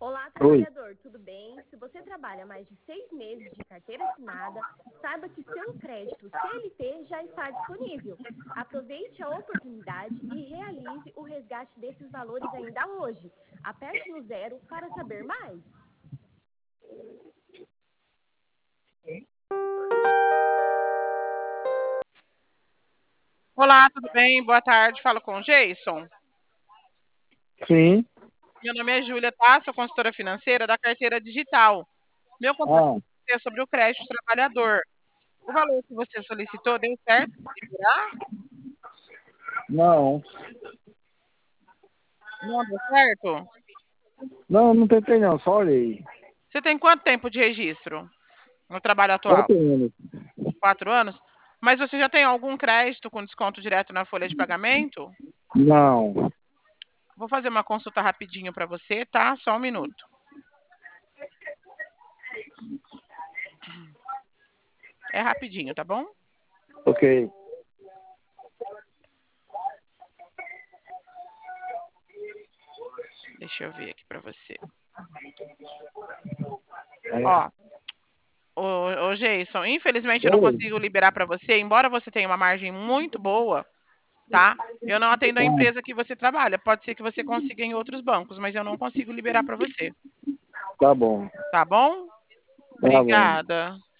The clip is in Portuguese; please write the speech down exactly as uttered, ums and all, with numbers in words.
Olá, Oi. trabalhador, tudo bem? Se você trabalha mais de seis meses de carteira assinada, saiba que seu crédito C L T já está disponível. Aproveite a oportunidade e realize o resgate desses valores ainda hoje. Aperte no zero para saber mais. Olá, tudo bem? Boa tarde. Falo com o Jason. Sim. Meu nome é Júlia, tá? Sou consultora financeira da carteira digital. Meu contato Ah, é sobre o crédito trabalhador. O valor que você solicitou deu certo de segurar? não. Não deu certo? Não, não tentei não, só olhei. Você tem quanto tempo de registro no trabalho atual? Quatro anos. Quatro anos? Mas você já tem algum crédito com desconto direto na folha de pagamento? Não. Vou fazer uma consulta rapidinho para você, tá? Só um minuto. É rapidinho, tá bom? Ok. Deixa eu ver aqui para você. É. Ó, ô, ô Jason, infelizmente eu não Oi. consigo liberar para você, embora você tenha uma margem muito boa, tá? Eu não atendo a Ah, empresa que você trabalha. Pode ser que você consiga em outros bancos, mas eu não consigo liberar para você. tá bom. Tá bom? Tá bom. Obrigada.